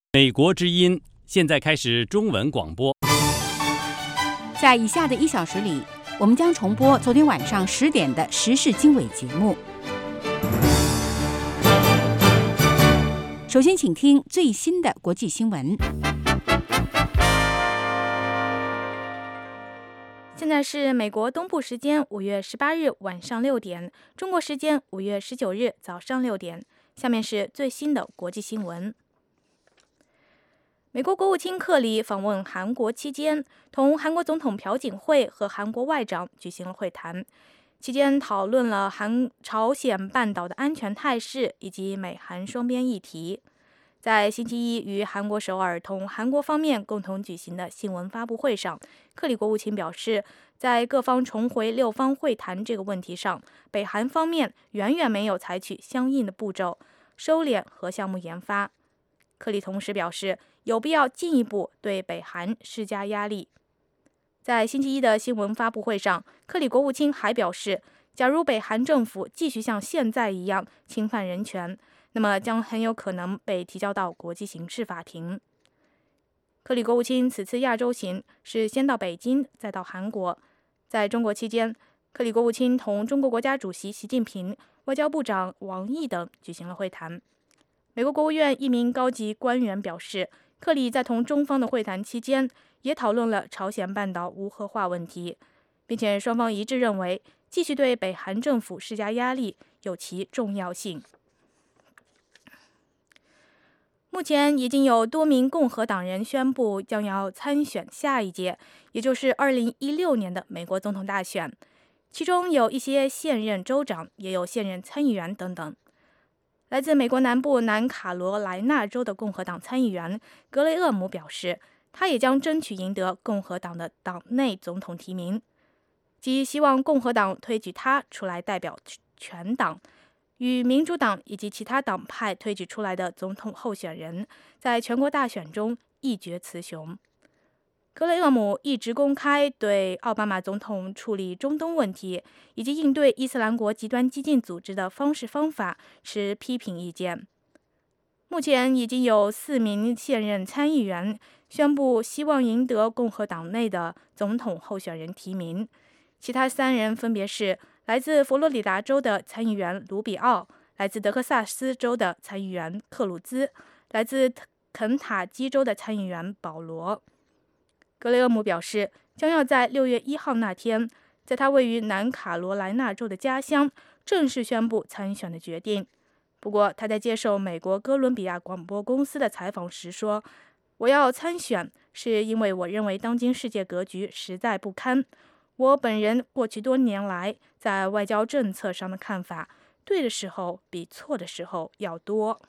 美国之音现在开始中文广播。 在以下的1小时里，我们将重播昨天晚上10点的时事经纬节目。首先，请听最新的国际新闻。 现在是美国东部时间5月18日晚上6点，中国时间5月19日早上6点。下面是最新的国际新闻。美国国务卿克里访问韩国期间，同韩国总统朴槿惠和韩国外长举行了会谈，期间讨论了朝鲜半岛的安全态势以及美韩双边议题。在星期一于韩国首尔同韩国方面共同举行的新闻发布会上，克里国务卿表示，在各方重回6方会谈这个问题上，北韩方面远远没有采取相应的步骤，收敛核项目研发。克里同时表示，有必要进一步对北韩施加压力。在星期一的新闻发布会上，克里国务卿还表示，假如北韩政府继续像现在一样侵犯人权，那么将很有可能被提交到国际刑事法庭。克里国务卿此次亚洲行是先到北京，再到韩国。在中国期间，克里国务卿同中国国家主席习近平、外交部长王毅等举行了会谈。美国国务院一名高级官员表示，克里在同中方的会谈期间也讨论了朝鲜半岛无核化问题，并且双方一致认为继续对北韩政府施加压力有其重要性。目前已经有多名共和党人宣布将要参选下一届，也就是2016年的美国总统大选，其中有一些现任州长，也有现任参议员等等。来自美国南部南卡罗来纳州的共和党参议员格雷厄姆表示，他也将争取赢得共和党的党内总统提名，即希望共和党推举他出来代表全党，与民主党以及其他党派推举出来的总统候选人在全国大选中一决雌雄。格雷厄姆一直公开对奥巴马总统处理中东问题以及应对伊斯兰国极端激进组织的方法持批评意见。目前已经有4名现任参议员宣布希望赢得共和党内的总统候选人提名，其他3人分别是来自佛罗里达州的参议员卢比奥，来自德克萨斯州的参议员克鲁兹，来自肯塔基州的参议员保罗。格雷厄姆表示，将要在6月1号那天，在他位于南卡罗来纳州的家乡正式宣布参选的决定。不过，他在接受美国哥伦比亚广播公司的采访时说，我要参选是因为我认为当今世界格局实在不堪，我本人过去多年来在外交政策上的看法，对的时候比错的时候要多。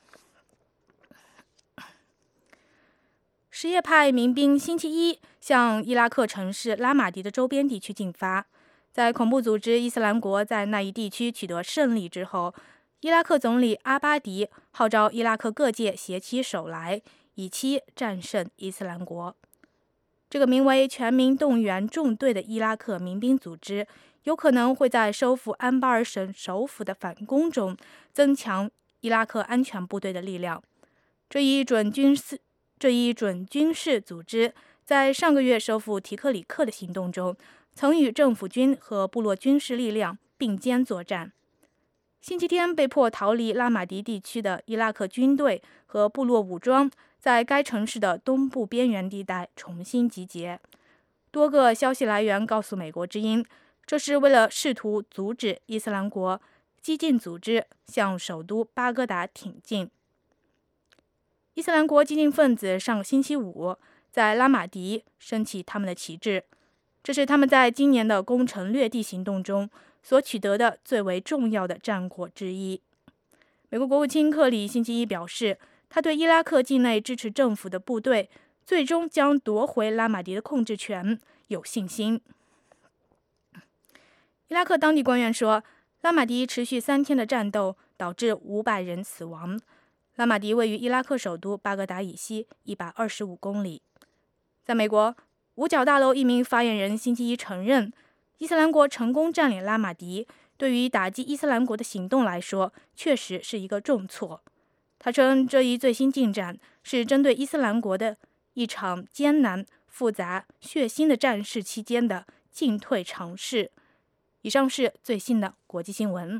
什叶派民兵星期一向伊拉克城市拉马迪的周边地区进发。在恐怖组织伊斯兰国在那一地区取得胜利之后，伊拉克总理阿巴迪号召伊拉克各界携起手来，以期战胜伊斯兰国。这个名为全民动员纵队的伊拉克民兵组织有可能会在收复安巴尔省首府的反攻中增强伊拉克安全部队的力量。这一准军事组织在上个月收复提克里克的行动中，曾与政府军和部落军事力量并肩作战。星期天被迫逃离拉马迪地区的伊拉克军队和部落武装在该城市的东部边缘地带重新集结。多个消息来源告诉美国之音，这是为了试图阻止伊斯兰国激进组织向首都巴格达挺进。伊斯兰国激进分子上个星期五在拉马迪升起他们的旗帜，这是他们在今年的攻城略地行动中所取得的最为重要的战果之一。美国国务卿克里星期一表示，他对伊拉克境内支持政府的部队最终将夺回拉马迪的控制权有信心。伊拉克当地官员说，拉马迪持续3天的战斗导致500人死亡。拉马迪位于伊拉克首都巴格达以西125公里。在美国，五角大楼一名发言人星期一承认，伊斯兰国成功占领拉马迪对于打击伊斯兰国的行动来说确实是一个重挫。 他称，这一最新进展是针对伊斯兰国的一场艰难、复杂、血腥的战事期间的进退尝试。以上是最新的国际新闻。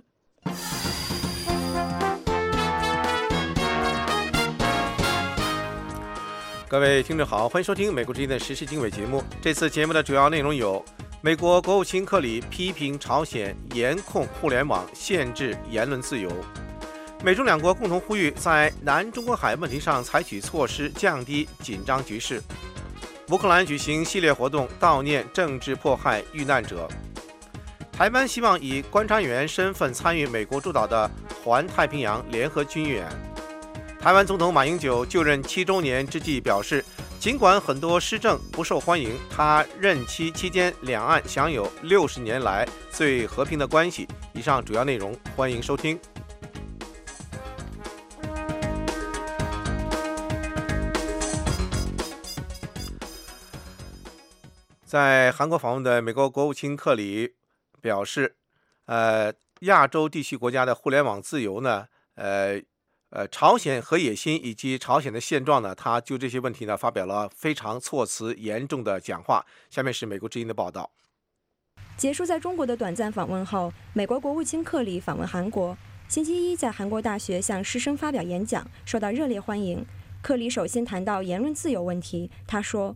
各位听众好，欢迎收听美国之音的时事经纬节目。这次节目的主要内容有：美国国务卿克里批评朝鲜严控互联网，限制言论自由；美中两国共同呼吁在南中国海问题上采取措施，降低紧张局势；乌克兰举行系列活动悼念政治迫害遇难者；台湾希望以观察员身份参与美国主导的环太平洋联合军演。台湾总统马英九就任7周年之际表示，尽管很多施政不受欢迎，他任期期间两岸享有60年来最和平的关系。以上主要内容，欢迎收听。在韩国访问的美国国务卿克里表示，亚洲地区国家的互联网自由呢，朝鲜核野心以及朝鲜的现状呢，他就这些问题呢发表了非常措辞严重的讲话。下面是美国之音的报道。 结束在中国的短暂访问后，美国国务卿克里访问韩国。星期一在韩国大学向师生发表演讲，受到热烈欢迎。克里首先谈到言论自由问题，他说：“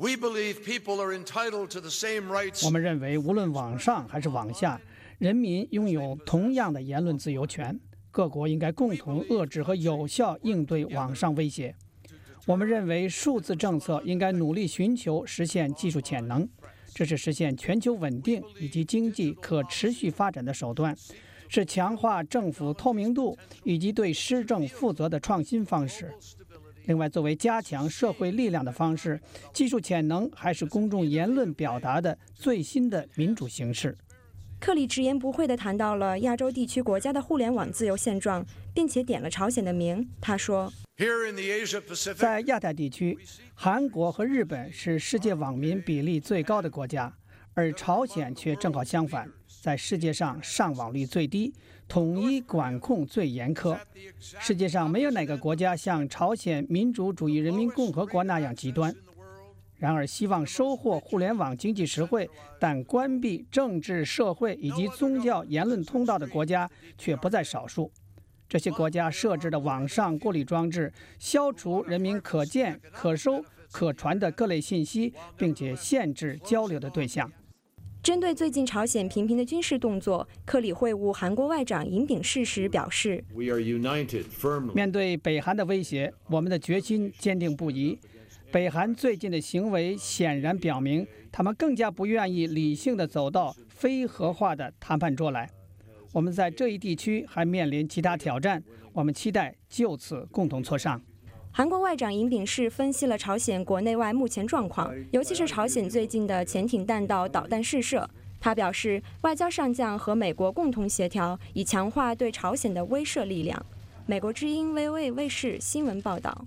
我们认为，无论网上还是网下，人民拥有同样的言论自由权。各国应该共同遏制和有效应对网上威胁。我们认为，数字政策应该努力寻求实现技术潜能，这是实现全球稳定以及经济可持续发展的手段，是强化政府透明度以及对施政负责的创新方式。另外，作为加强社会力量的方式，技术潜能还是公众言论表达的最新的民主形式。” 克里直言不讳地谈到了亚洲地区国家的互联网自由现状，并且点了朝鲜的名。他说， 在亚太地区，韩国和日本是世界网民比例最高的国家，而朝鲜却正好相反，在世界上上网率最低，统一管控最严苛。世界上没有哪个国家像朝鲜民主主义人民共和国那样极端。然而，希望收获互联网经济实惠，但关闭政治、社会以及宗教言论通道的国家却不在少数。这些国家设置的网上过滤装置，消除人民可见、可收、可传的各类信息，并且限制交流的对象。 针对最近朝鲜频频的军事动作，克里会晤韩国外长尹炳世时表示， 面对北韩的威胁，我们的决心坚定不移。北韩最近的行为显然表明，他们更加不愿意理性地走到非核化的谈判桌来。我们在这一地区还面临其他挑战，我们期待就此共同磋商。 韩国外长尹炳世分析了朝鲜国内外目前状况，尤其是朝鲜最近的潜艇弹道导弹试射。他表示，外交上将和美国共同协调，以强化对朝鲜的威慑力量。美国之音 VOA 卫视新闻报道。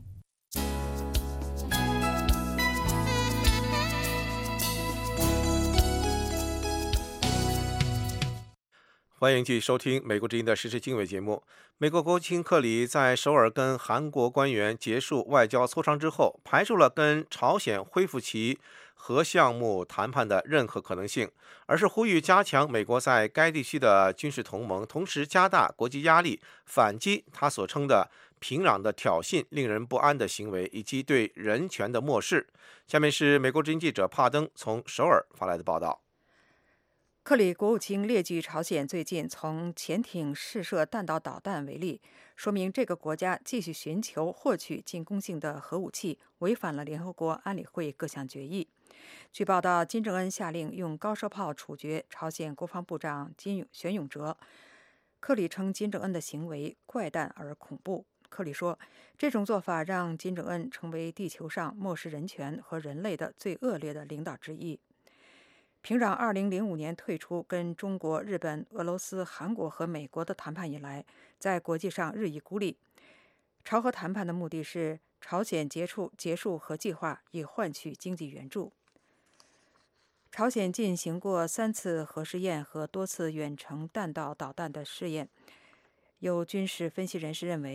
欢迎继续收听美国之音的时事经纬节目。美国国务卿克里在首尔跟韩国官员结束外交磋商之后，排除了跟朝鲜恢复其核项目谈判的任何可能性，而是呼吁加强美国在该地区的军事同盟，同时加大国际压力，反击他所称的平壤的挑衅、令人不安的行为以及对人权的漠视。下面是美国之音记者帕登从首尔发来的报道。 克里国务卿列举朝鲜最近从潜艇试射弹道导弹为例，说明这个国家继续寻求获取进攻性的核武器，违反了联合国安理会各项决议。据报道，金正恩下令用高射炮处决朝鲜国防部长玄永哲。克里称金正恩的行为怪诞而恐怖。克里说，这种做法让金正恩成为地球上漠视人权和人类的最恶劣的领导之一。平壤2005年退出跟中国、日本、俄罗斯、韩国和美国的谈判以来，在国际上日益孤立。朝核谈判的目的是朝鲜结束核计划，以换取经济援助。朝鲜进行过3次核试验和多次远程弹道导弹的试验。有军事分析人士认为，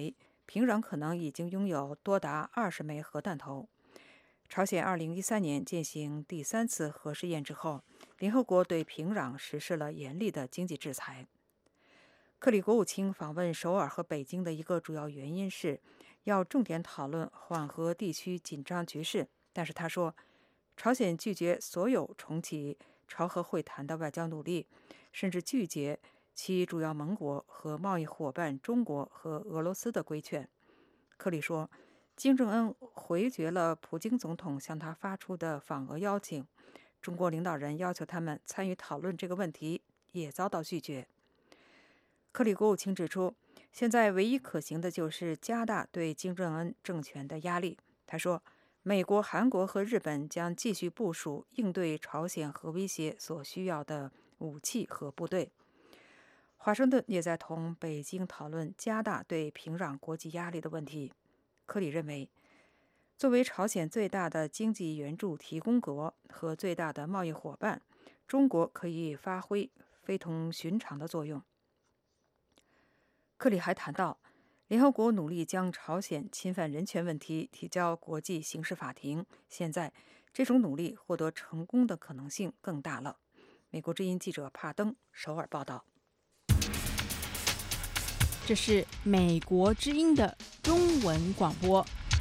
平壤可能已经拥有多达20枚核弹头。朝鲜2013年进行第3次核试验之后，联合国对平壤实施了严厉的经济制裁。克里国务卿访问首尔和北京的一个主要原因是要重点讨论缓和地区紧张局势，但是他说，朝鲜拒绝所有重启朝核会谈的外交努力，甚至拒绝其主要盟国和贸易伙伴中国和俄罗斯的规劝。克里说，金正恩回绝了普京总统向他发出的访俄邀请，中国领导人要求他们参与讨论这个问题，也遭到拒绝。克里国务卿指出，现在唯一可行的就是加大对金正恩政权的压力。他说，美国、韩国和日本将继续部署应对朝鲜核威胁所需要的武器和部队。华盛顿也在同北京讨论加大对平壤国际压力的问题。克里认为，作为朝鲜最大的经济援助提供国和最大的贸易伙伴，中国可以发挥非同寻常的作用。克里还谈到，联合国努力将朝鲜侵犯人权问题提交国际刑事法庭，现在这种努力获得成功的可能性更大了。美国之音记者帕登首尔报道。 这是美国之音的中文广播。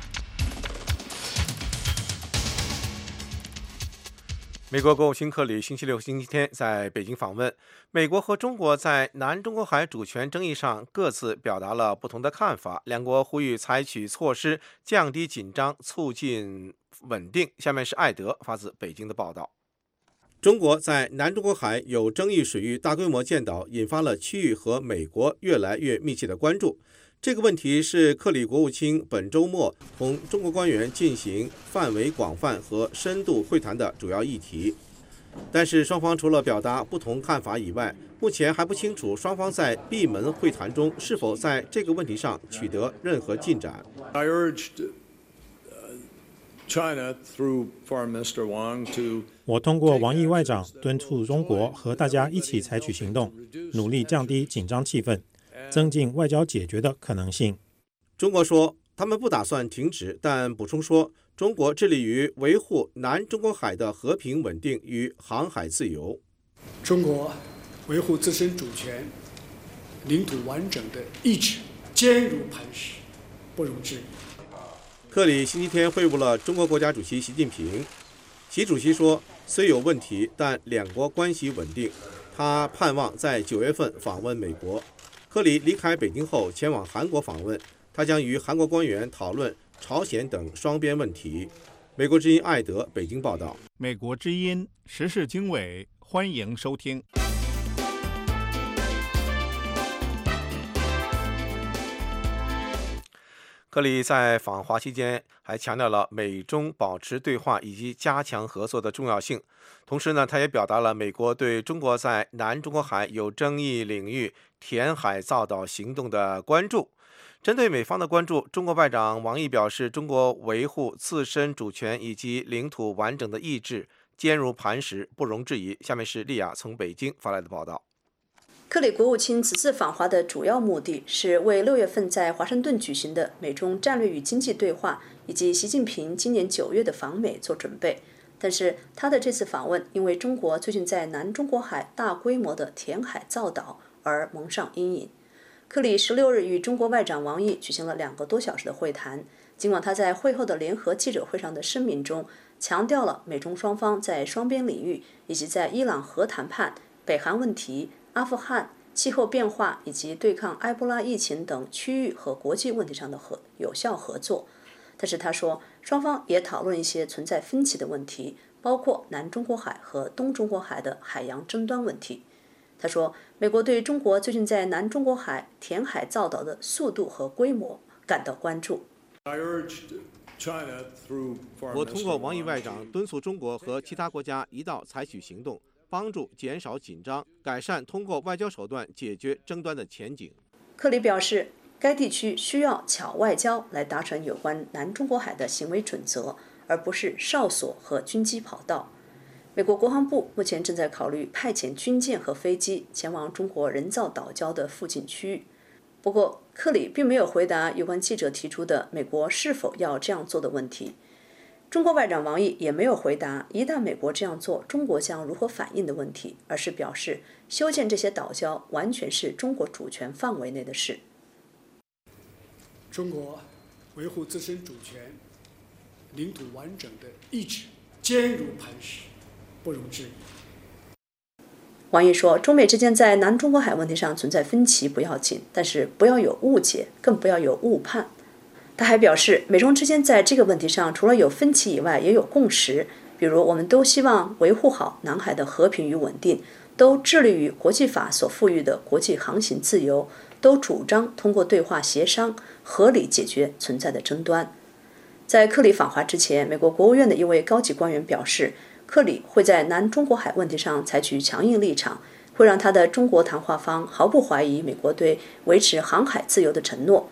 美国国务卿克里星期六、星期天在北京访问。美国和中国在南中国海主权争议上各自表达了不同的看法，两国呼吁采取措施降低紧张，促进稳定。下面是艾德发自北京的报道。中国在南中国海有争议水域大规模建岛，引发了区域和美国越来越密切的关注。这个问题是克里国务卿本周末同中国官员进行范围广泛和深度会谈的主要议题。但是双方除了表达不同看法以外，目前还不清楚双方在闭门会谈中是否在这个问题上取得任何进展。 我通过王毅外长敦促中国和大家一起采取行动，努力降低紧张气氛，增进外交解决的可能性。 中国说他们不打算停止，但补充说中国致力于维护南中国海的和平稳定与航海自由。 中国维护自身主权、领土完整的意志坚如磐石，不容置疑。 克里星期天会晤了中国国家主席习近平。习主席说，虽有问题，但两国关系稳定。他盼望在9月份访问美国。克里离开北京后前往韩国访问，他将与韩国官员讨论朝鲜等双边问题。美国之音艾德北京报道。 美国之音时事经纬，欢迎收听。 克里在访华期间还强调了美中保持对话以及加强合作的重要性。同时呢，他也表达了美国对中国在南中国海有争议领域填海造岛行动的关注。针对美方的关注，中国外长王毅表示，中国维护自身主权以及领土完整的意志坚如磐石，不容置疑。下面是丽亚从北京发来的报道。 克里国务卿此次访华的主要目的是为6月份在华盛顿举行的美中战略与经济对话以及习近平今年9月的访美做准备。但是他的这次访问因为中国最近在南中国海大规模的填海造岛而蒙上阴影。克里16日与中国外长王毅举行了2个多小时的会谈，尽管他在会后的联合记者会上的声明中强调了美中双方在双边领域以及在伊朗核谈判、北韩问题、阿富汗、气候变化以及对抗埃博拉疫情等区域和国际问题上的有效合作。但是他说，双方也讨论一些存在分歧的问题，包括南中国海和东中国海的海洋争端问题。他说，美国对中国最近在南中国海填海造岛的速度和规模感到关注。 我通过王毅外长敦促中国和其他国家一道采取行动，帮助减少紧张，改善通过外交手段解决争端的前景。 克里表示，该地区需要巧外交来达成有关南中国海的行为准则，而不是哨所和军机跑道。美国国防部目前正在考虑派遣军舰和飞机前往中国人造岛礁的附近区域。不过， 克里并没有回答有关记者提出的美国是否要这样做的问题。中国外长王毅也没有回答一旦美国这样做，中国将如何反应的问题，而是表示修建这些岛礁完全是中国主权范围内的事。 中国维护自身主权、领土完整的意志坚如磐石，不容置疑。 王毅说，中美之间在南中国海问题上存在分歧不要紧，但是不要有误解，更不要有误判。他还表示，美中之间在这个问题上除了有分歧以外，也有共识，比如我们都希望维护好南海的和平与稳定，都致力于国际法所赋予的国际航行自由，都主张通过对话协商合理解决存在的争端。在克里访华之前，美国国务院的一位高级官员表示，克里会在南中国海问题上采取强硬立场，会让他的中国谈话方毫不怀疑美国对维持航海自由的承诺。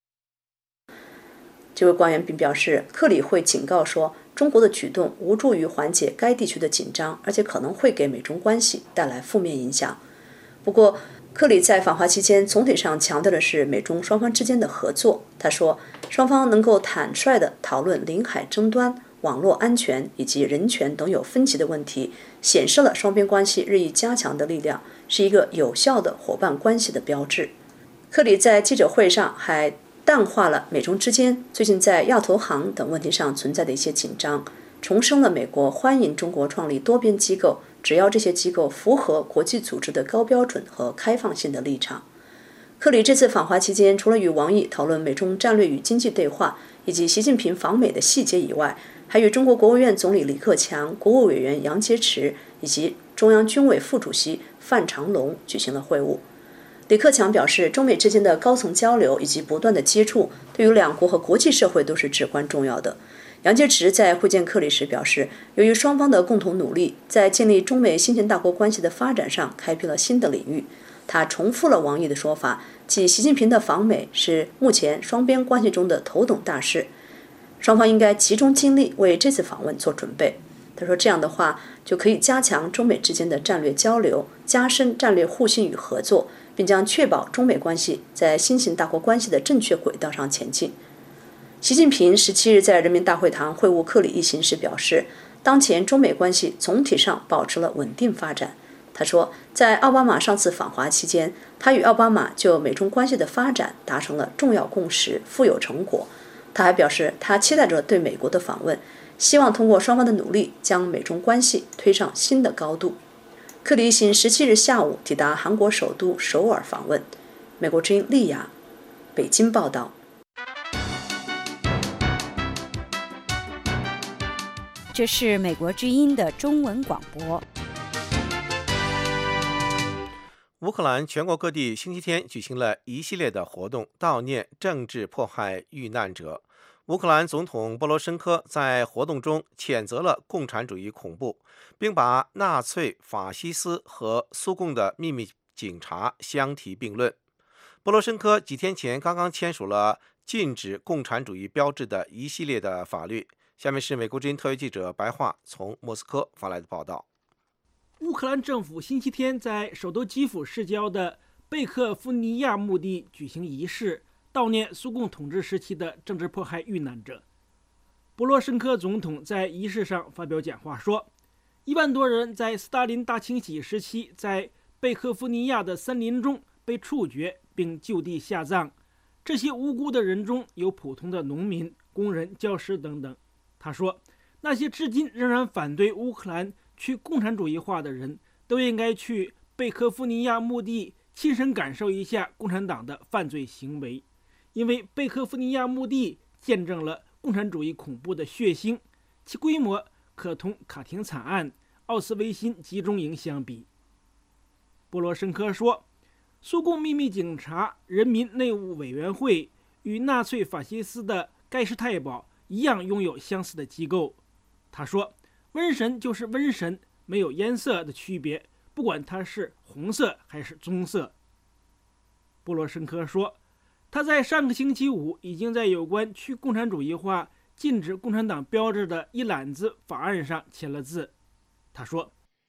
这位官员并表示，克里会警告说，中国的举动无助于缓解该地区的紧张，而且可能会给美中关系带来负面影响。不过，克里在访华期间总体上强调的是美中双方之间的合作。他说，双方能够坦率地讨论领海争端、网络安全以及人权等有分歧的问题，显示了双边关系日益加强的力量，是一个有效的伙伴关系的标志。克里在记者会上还淡化了美中之间最近在亚投行等问题上存在的一些紧张，重申了美国欢迎中国创立多边机构，只要这些机构符合国际组织的高标准和开放性的立场。克里这次访华期间，除了与王毅讨论美中战略与经济对话以及习近平访美的细节以外，还与中国国务院总理李克强、国务委员杨洁篪以及中央军委副主席范长龙举行了会晤。李克强表示，中美之间的高层交流以及不断的接触，对于两国和国际社会都是至关重要的。杨洁篪在会见克里时表示，由于双方的共同努力，在建立中美新型大国关系的发展上开辟了新的领域。他重复了王毅的说法，即习近平的访美是目前双边关系中的头等大事，双方应该集中精力为这次访问做准备。他说，这样的话就可以加强中美之间的战略交流，加深战略互信与合作，并将确保中美关系在新型大国关系的正确轨道上前进。习近平17日在人民大会堂会晤克里一行时表示，当前中美关系总体上保持了稳定发展。他说，在奥巴马上次访华期间，他与奥巴马就美中关系的发展达成了重要共识，富有成果。他还表示，他期待着对美国的访问，希望通过双方的努力将美中关系推上新的高度。克里一行17日下午抵达韩国首都首尔访问。美国之音丽雅，北京报道。 这是美国之音的中文广播。 乌克兰全国各地星期天举行了一系列的活动，悼念政治迫害遇难者。乌克兰总统波罗申科在活动中谴责了共产主义恐怖，并把纳粹、法西斯和苏共的秘密警察相提并论。波罗申科几天前刚刚签署了禁止共产主义标志的一系列的法律。下面是美国之音特约记者白桦从莫斯科发来的报道。 乌克兰政府星期天在首都基辅市郊的贝克夫尼亚墓地举行仪式，悼念苏共统治时期的政治迫害遇难者。波罗申科总统在仪式上发表讲话说，1万多人在斯大林大清洗时期在贝克夫尼亚的森林中被处决并就地下葬，这些无辜的人中有普通的农民、工人、教师等等。他说，那些至今仍然反对乌克兰去共产主义化的人都应该去贝克夫尼亚墓地亲身感受一下共产党的犯罪行为，因为贝克夫尼亚墓地见证了共产主义恐怖的血腥，其规模可同卡廷惨案、奥斯维辛集中营相比。波罗申科说，苏共秘密警察人民内务委员会与纳粹法西斯的盖世太保一样拥有相似的机构。他说，瘟神就是瘟神，没有颜色的区别，不管它是红色还是棕色。波罗申科说，他在上个星期五已经在有关去共产主义化、禁止共产党标志的一揽子法案上签了字。他说，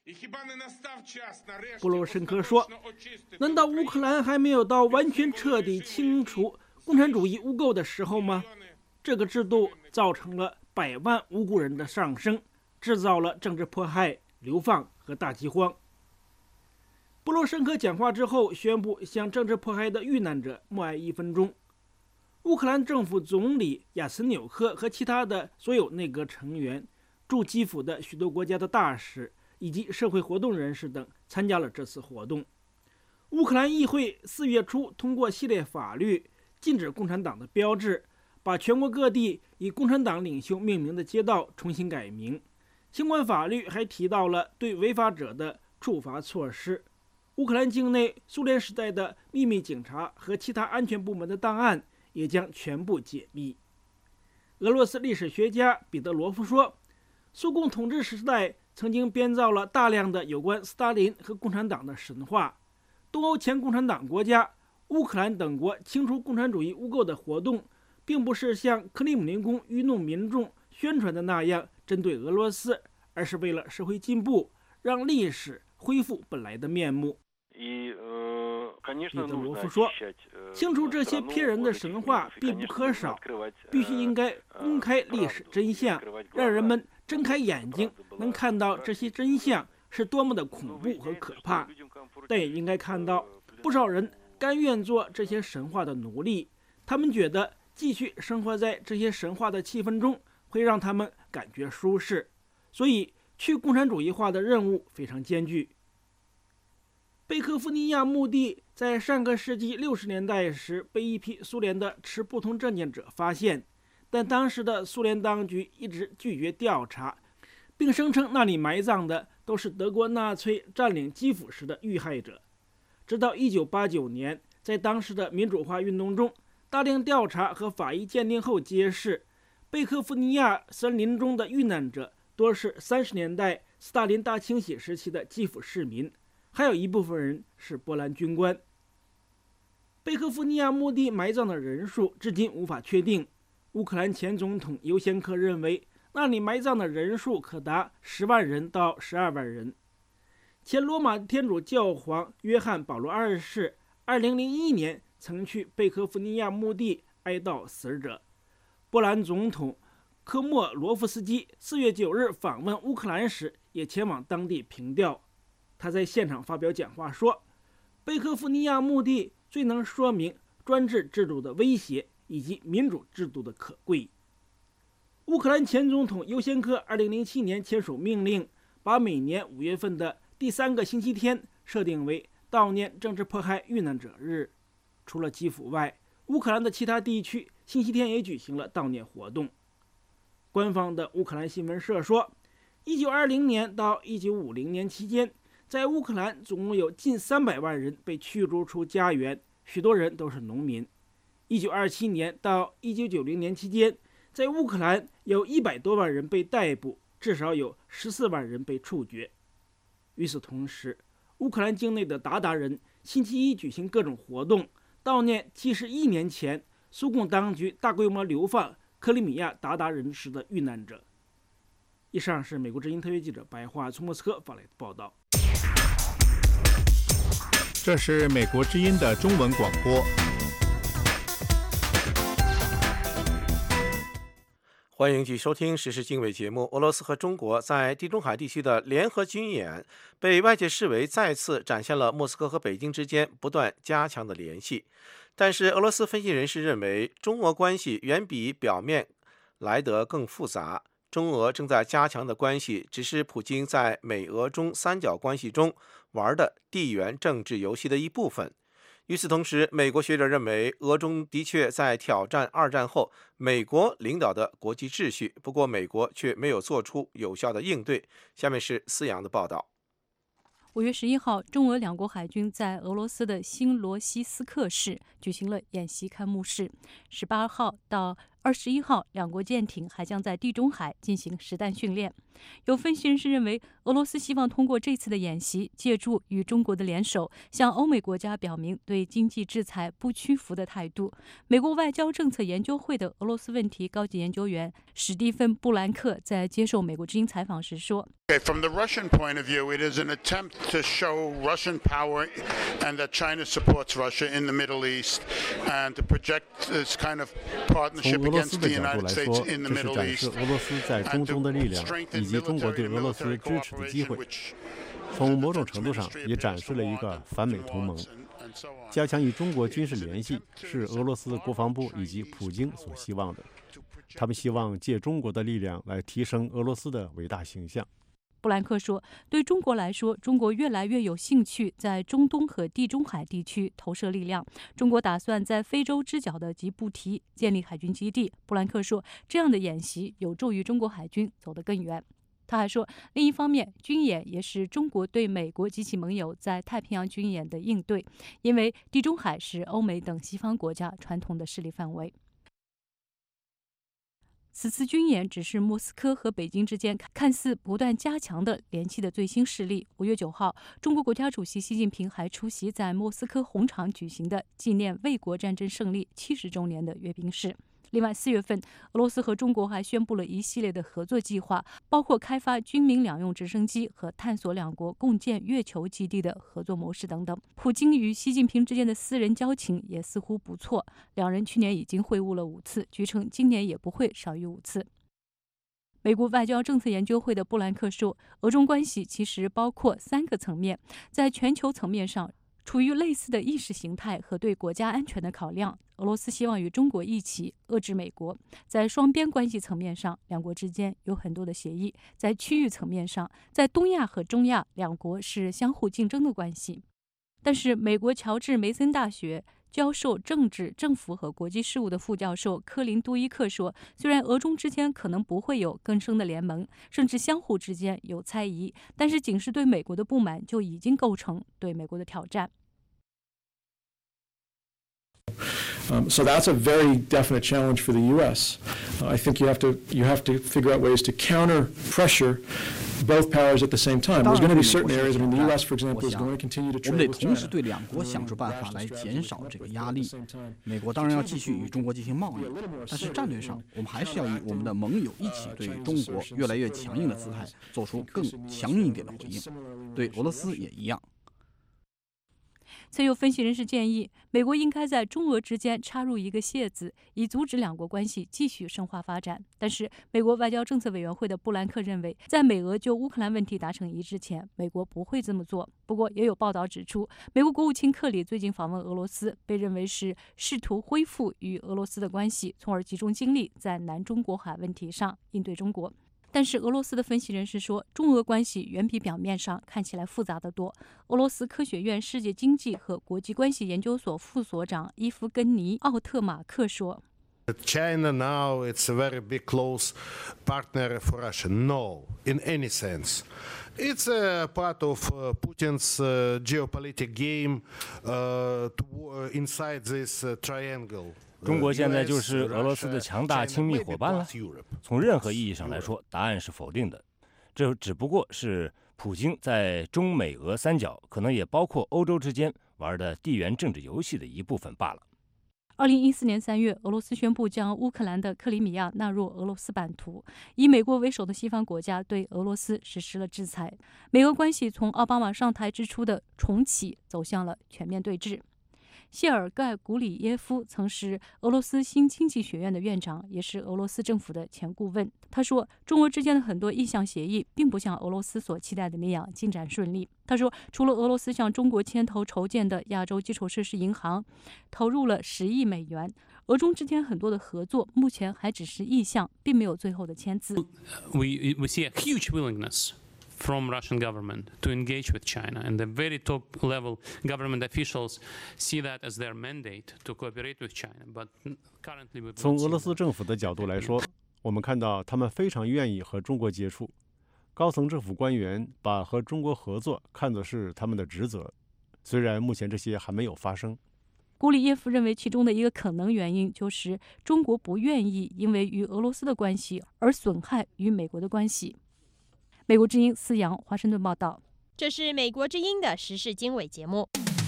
波罗申科说，难道乌克兰还没有到完全彻底清除共产主义污垢的时候吗？这个制度造成了100万无辜人的丧生，制造了政治迫害、流放和大饥荒。波罗申科讲话之后宣布向政治迫害的遇难者默哀1分钟。乌克兰政府总理亚茨纽克和其他的所有内阁成员、驻基辅的许多国家的大使以及社会活动人士等参加了这次活动。乌克兰议会4月初通过系列法律，禁止共产党的标志，把全国各地以共产党领袖命名的街道重新改名。相关法律还提到了对违法者的处罚措施。乌克兰境内苏联时代的秘密警察和其他安全部门的档案也将全部解密。俄罗斯历史学家彼得罗夫说，苏共统治时代曾经编造了大量的有关斯大林和共产党的神话。东欧前共产党国家、乌克兰等国清除共产主义污垢的活动，并不是像克里姆林宫愚弄民众宣传的那样针对俄罗斯，而是为了社会进步，让历史恢复本来的面目。彼得罗夫说，清除这些骗人的神话必不可少，必须应该公开历史真相，让人们睁开眼睛，能看到这些真相是多么的恐怖和可怕。但也应该看到，不少人甘愿做这些神话的奴隶，他们觉得继续生活在这些神话的气氛中会让他们感觉舒适，所以去共产主义化的任务非常艰巨。贝科夫尼亚墓地在上个世纪60年代时被一批苏联的持不同政见者发现，但当时的苏联当局一直拒绝调查，并声称那里埋葬的都是德国纳粹占领基辅时的遇害者。直到1989年，在当时的民主化运动中，大量调查和法医鉴定后揭示，贝科夫尼亚森林中的遇难者多是30年代斯大林大清洗时期的基辅市民，还有一部分人是波兰军官。贝科夫尼亚墓地埋葬的人数至今无法确定。乌克兰前总统尤先科认为，那里埋葬的人数可达10万人到12万人。前罗马天主教皇约翰保罗2世2001年曾去贝科夫尼亚墓地哀悼死者。波兰总统科莫罗夫斯基4月9日访问乌克兰时，也前往当地凭吊。他在现场发表讲话说，贝科夫尼亚墓地最能说明专制制度的威胁以及民主制度的可贵。乌克兰前总统尤先科2007年签署命令，把每年5月份的第3个星期天设定为悼念政治迫害遇难者日。除了基辅外，乌克兰的其他地区星期天也举行了悼念活动。官方的乌克兰新闻社说，1920年到1950年期间，在乌克兰总共有近300万人被驱逐出家园，许多人都是农民。1927年到1990年期间，在乌克兰有100多万人被逮捕，至少有14万人被处决。与此同时，乌克兰境内的鞑靼人星期一举行各种活动，悼念71年前苏共当局大规模流放克里米亚鞑靼人时的遇难者。以上是美国之音特约记者白桦从莫斯科发来的报道。 这是美国之音的中文广播。 欢迎继续收听时事经纬节目。俄罗斯和中国在地中海地区的联合军演被外界视为再次展现了莫斯科和北京之间不断加强的联系。但是俄罗斯分析人士认为，中俄关系远比表面来得更复杂。中俄正在加强的关系只是普京在美俄中三角关系中玩的地缘政治游戏的一部分。与此同时，美国学者认为，俄中的确在挑战2战后美国领导的国际秩序，不过美国却没有做出有效的应对。下面是思阳的报道。 5月11号，中俄两国海军在俄罗斯的新罗西斯克市举行了演习开幕式。18号到 21号，两国舰艇还将在地中海进行实弹训练。有分析人士认为，俄罗斯希望通过这次的演习，借助与中国的联手，向欧美国家表明对经济制裁不屈服的态度。美国外交政策研究会的俄罗斯问题高级研究员史蒂芬·布兰克在接受美国之音采访时说 ：“From the Russian point of view, it is an attempt to show Russian power and that China supports Russia in the Middle East, and to project this kind of partnership against the United States in the Middle East, 俄罗斯在中东的力量以及中国对俄罗斯支持的机会。从某种程度上，也展示了一个反美同盟。加强与中国军事联系是俄罗斯国防部以及普京所希望的。他们希望借中国的力量来提升俄罗斯的伟大形象。” 布兰克说，对中国来说，中国越来越有兴趣在中东和地中海地区投射力量。中国打算在非洲之角的吉布提建立海军基地。布兰克说，这样的演习有助于中国海军走得更远。他还说，另一方面，军演也是中国对美国及其盟友在太平洋军演的应对，因为地中海是欧美等西方国家传统的势力范围。此次军演只是莫斯科和北京之间看似不断加强的联系的最新事例。5月9号，中国国家主席习近平还出席在莫斯科红场举行的纪念卫国战争胜利70周年的阅兵式。另外，4月份，俄罗斯和中国还宣布了一系列的合作计划，包括开发军民两用直升机和探索两国共建月球基地的合作模式等等。普京与习近平之间的私人交情也似乎不错，两人去年已经会晤了5次，据称今年也不会少于5次。美国外交政策研究会的布兰克说，俄中关系其实包括3个层面，在全球层面上，处于类似的意识形态和对国家安全的考量。俄罗斯希望与中国一起遏制美国。在双边关系层面上，两国之间有很多的协议；在区域层面上，在东亚和中亚，两国是相互竞争的关系。但是，美国乔治梅森大学教授政治、政府和国际事务的副教授科林杜伊克说，虽然俄中之间可能不会有更深的联盟，甚至相互之间有猜疑，但是仅是对美国的不满就已经构成对美国的挑战。 So that's a very definite challenge for the U.S. I think you have to figure out ways to counter pressure both powers at the same time. There's going to be certain areas. I mean, the U.S., for example, is going to continue to trade with China. 我们得同时对两国想出办法来减少这个压力。美国当然要继续与中国进行贸易，但是战略上，我们还是要与我们的盟友一起对中国越来越强硬的姿态做出更强硬一点的回应。对俄罗斯也一样。 曾有分析人士建议，美国应该在中俄之间插入一个楔子，以阻止两国关系继续深化发展。但是，美国外交政策委员会的布兰克认为，在美俄就乌克兰问题达成一致前，美国不会这么做。不过，也有报道指出，美国国务卿克里最近访问俄罗斯，被认为是试图恢复与俄罗斯的关系，从而集中精力在南中国海问题上应对中国。但是俄罗斯的分析人士说，中俄关系远比表面上看起来复杂得多。俄罗斯科学院世界经济和国际关系研究所副所长伊夫根尼·奥特马克说 China now it's a very big close partner for Russia. No, in any sense. It's a part of Putin's geopolitical game inside this triangle. 中国现在就是俄罗斯的强大亲密伙伴了。从任何意义上来说，答案是否定的。这只不过是普京在中美俄三角，可能也包括欧洲之间玩的地缘政治游戏的一部分罢了。 2014年3月，俄罗斯宣布将乌克兰的克里米亚纳入俄罗斯版图，以美国为首的西方国家对俄罗斯实施了制裁。美俄关系从奥巴马上台之初的重启走向了全面对峙。谢尔盖·古里耶夫曾是俄罗斯新经济学院的院长，也是俄罗斯政府的前顾问。他说，中俄之间的很多意向协议并不像俄罗斯所期待的那样进展顺利。他说，除了俄罗斯向中国牵头筹建的亚洲基础设施银行投入了10亿美元，俄中之间很多的合作目前还只是意向，并没有最后的签字。 We see a huge willingness.From Russian government to engage with China, and the very top level government officials see that as their mandate to cooperate with China. But currently, 从俄罗斯政府的角度来说，我们看到他们非常愿意和中国接触。高层政府官员把和中国合作看作是他们的职责，虽然目前这些还没有发生。 古里耶夫认为，其中的一个可能原因就是中国不愿意因为与俄罗斯的关系而损害与美国的关系。美国之音思阳华盛顿报道。 这是美国之音的时事经纬节目。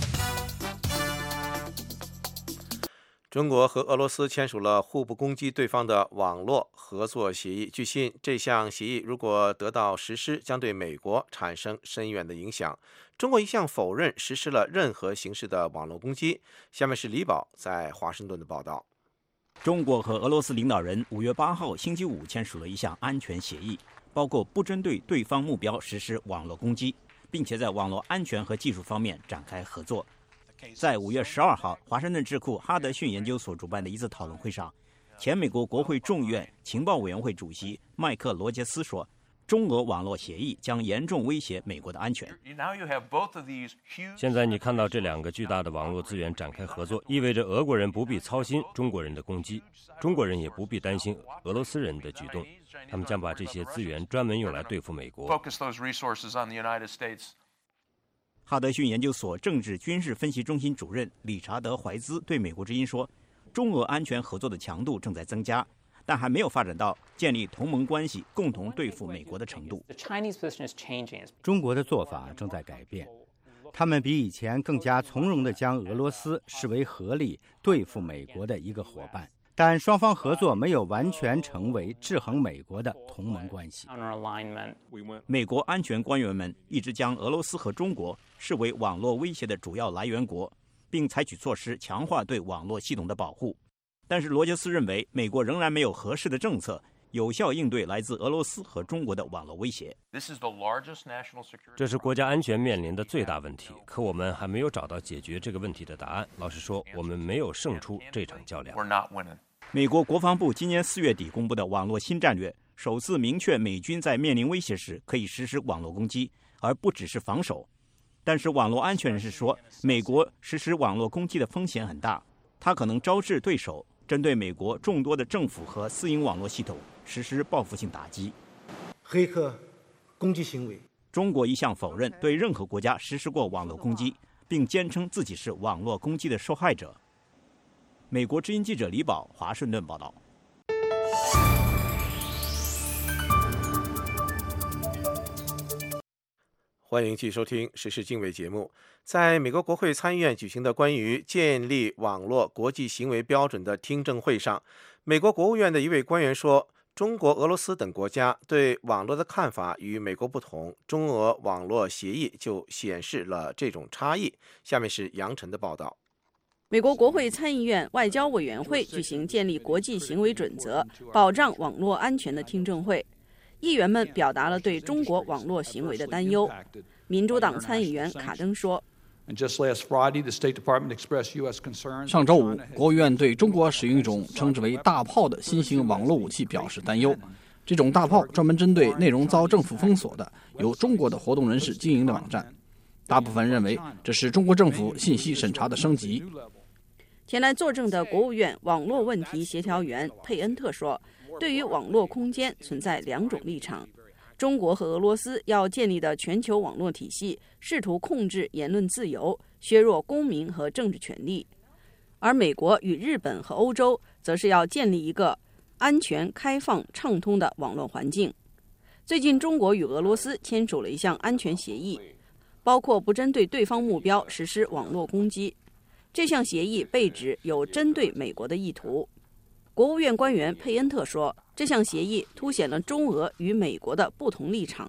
中国和俄罗斯签署了互不攻击对方的网络合作协议。据悉，这项协议如果得到实施，将对美国产生深远的影响。中国一向否认实施了任何形式的网络攻击。下面是李宝在华盛顿的报道。 中国和俄罗斯领导人5月8号星期五签署了一项安全协议，包括不针对对方目标实施网络攻击，并且在网络安全和技术方面展开合作。在5月12号，华盛顿智库哈德逊研究所主办的一次讨论会上，前美国国会众院情报委员会主席麦克罗杰斯说，中俄网络协议将严重威胁美国的安全。 现在你看到这两个巨大的网络资源展开合作，意味着俄国人不必操心中国人的攻击，中国人也不必担心俄罗斯人的举动，他们将把这些资源专门用来对付美国。 哈德逊研究所政治军事分析中心主任理查德·怀兹对美国之音说，中俄安全合作的强度正在增加，但还没有发展到建立同盟关系、共同对付美国的程度。 中国的做法正在改变，他们比以前更加从容地将俄罗斯视为合力对付美国的一个伙伴，但双方合作没有完全成为制衡美国的同盟关系。 美国安全官员们一直将俄罗斯和中国视为网络威胁的主要来源国，并采取措施强化对网络系统的保护。但是罗杰斯认为，美国仍然没有合适的政策有效应对来自俄罗斯和中国的网络威胁。 这是国家安全面临的最大问题，可我们还没有找到解决这个问题的答案。老实说，我们没有胜出这场较量。 美国国防部今年4月底公布的网络新战略，首次明确美军在面临威胁时可以实施网络攻击，而不只是防守。但是网络安全人士说，美国实施网络攻击的风险很大，它可能招致对手针对美国众多的政府和私营网络系统实施报复性打击。 黑客攻击行为， 中国一向否认对任何国家实施过网络攻击，并坚称自己是网络攻击的受害者。美国之音记者李宝华盛顿报道。 欢迎继续收听时事经纬节目。在美国国会参议院举行的关于建立网络国际行为标准的听证会上，美国国务院的一位官员说，中国、俄罗斯等国家对网络的看法与美国不同，中俄网络协议就显示了这种差异。下面是杨晨的报道。 美国国会参议院外交委员会举行建立国际行为准则、保障网络安全的听证会。议员们表达了对中国网络行为的担忧。民主党参议员卡登说， 上周五，国务院对中国使用一种称之为大炮的新型网络武器表示担忧。这种大炮专门针对内容遭政府封锁的由中国的活动人士经营的网站。大部分认为这是中国政府信息审查的升级。 前来作证的国务院网络问题协调员佩恩特说，对于网络空间存在两种立场。中国和俄罗斯要建立的全球网络体系试图控制言论自由，削弱公民和政治权利，而美国与日本和欧洲则是要建立一个安全、开放、畅通的网络环境。最近，中国与俄罗斯签署了一项安全协议，包括不针对对方目标实施网络攻击。这项协议被指有针对美国的意图。国务院官员佩恩特说，这项协议凸显了中俄与美国的不同立场。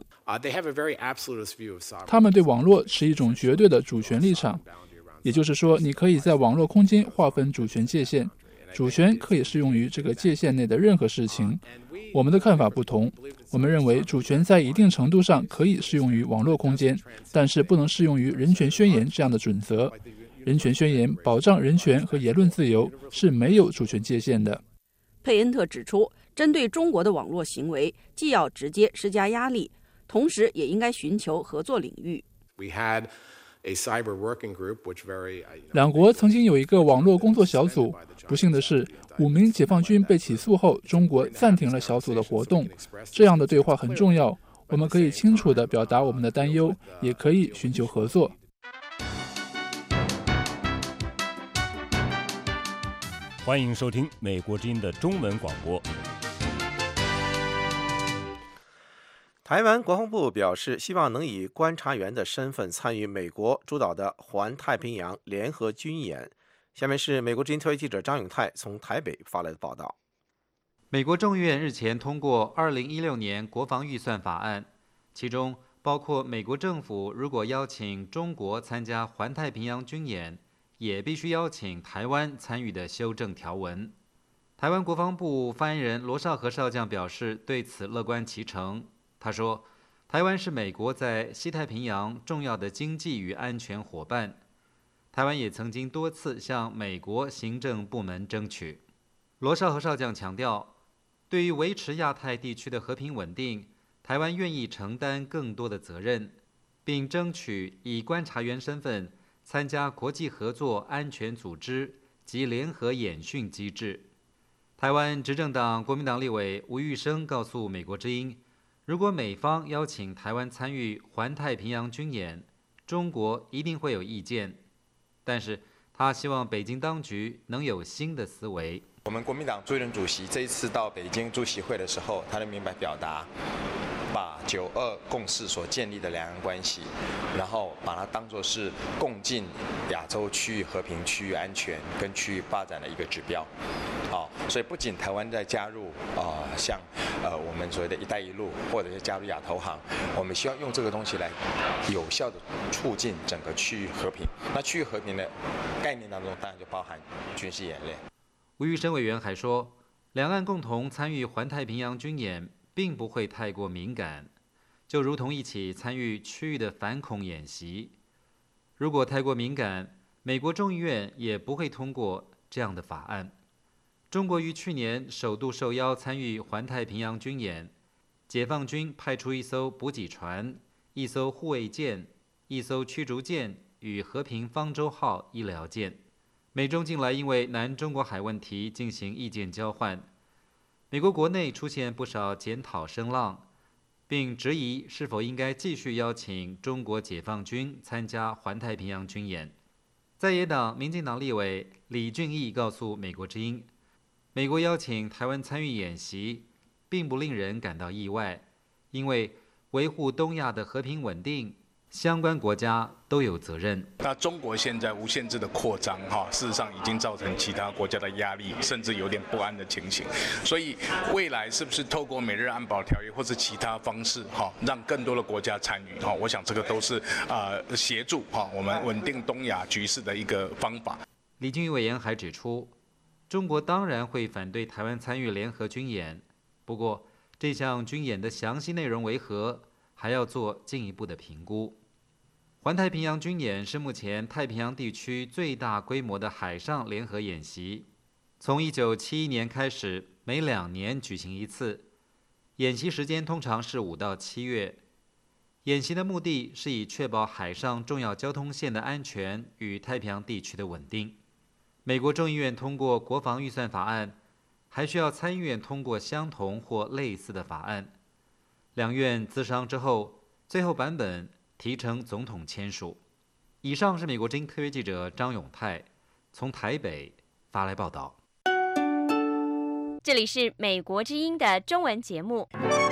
他们对网络持一种绝对的主权立场，也就是说，你可以在网络空间划分主权界限，主权可以适用于这个界限内的任何事情。我们的看法不同，我们认为主权在一定程度上可以适用于网络空间，但是不能适用于人权宣言这样的准则。人权宣言保障人权和言论自由，是没有主权界限的。 佩恩特指出，针对中国的网络行为，既要直接施加压力，同时也应该寻求合作领域。 两国曾经有一个网络工作小组，不幸的是，5名解放军被起诉后，中国暂停了小组的活动。这样的对话很重要，我们可以清楚地表达我们的担忧，也可以寻求合作。 欢迎收听美国之音的中文广播。 台湾国防部表示，希望能以观察员的身份参与美国主导的环太平洋联合军演。下面是美国之音特约记者张永泰从台北发来的报道。 美国众议院日前通过2016年国防预算法案，其中包括美国政府如果邀请中国参加环太平洋军演，也必须邀请台湾参与的修正条文。台湾国防部发言人罗绍和少将表示，对此乐观其成。他说，台湾是美国在西太平洋重要的经济与安全伙伴，台湾也曾经多次向美国行政部门争取。罗绍和少将强调，对于维持亚太地区的和平稳定，台湾愿意承担更多的责任，并争取以观察员身份参加国际合作安全组织及联合演训机制。台湾执政党国民党立委吴玉生告诉美国之音，如果美方邀请台湾参与环太平洋军演，中国一定会有意见，但是他希望北京当局能有新的思维。 我们国民党朱立伦主席这一次到北京出席会的时候，他能明白表达，把9·2共识所建立的两岸关系，然后把它当作是共进亚洲区域和平、区域安全跟区域发展的一个指标。所以不仅台湾在加入像我们所谓的一带一路，或者是加入亚投行，我们希望用这个东西来有效的促进整个区域和平。那区域和平的概念当中，当然就包含军事演练。 吴玉生委员还说，两岸共同参与环太平洋军演并不会太过敏感，就如同一起参与区域的反恐演习。如果太过敏感，美国众议院也不会通过这样的法案。中国于去年首度受邀参与环太平洋军演，解放军派出1艘补给船、1艘护卫舰、1艘驱逐舰与和平方舟号医疗舰。美中近来因为南中国海问题进行意见交换，美国国内出现不少检讨声浪，并质疑是否应该继续邀请中国解放军参加环太平洋军演。在野党民进党立委李俊毅告诉美国之音，美国邀请台湾参与演习并不令人感到意外，因为维护东亚的和平稳定，相关国家都有责任。 那中国现在无限制的扩张，事实上已经造成其他国家的压力，甚至有点不安的情形。所以未来是不是透过美日安保条约或是其他方式，让更多的国家参与？我想这个都是协助我们稳定东亚局势的一个方法。 李俊毅委员还指出，中国当然会反对台湾参与联合军演，不过这项军演的详细内容为何，还要做进一步的评估。环太平洋军演是目前太平洋地区最大规模的海上联合演习，从1971年开始，每2年举行一次，演习时间通常是5到7月。演习的目的是以确保海上重要交通线的安全与太平洋地区的稳定。美国众议院通过国防预算法案，还需要参议院通过相同或类似的法案。两院咨商之后，最后版本提呈总统签署。以上是美国之音特约记者张永泰从台北发来报道。 这里是美国之音的中文节目。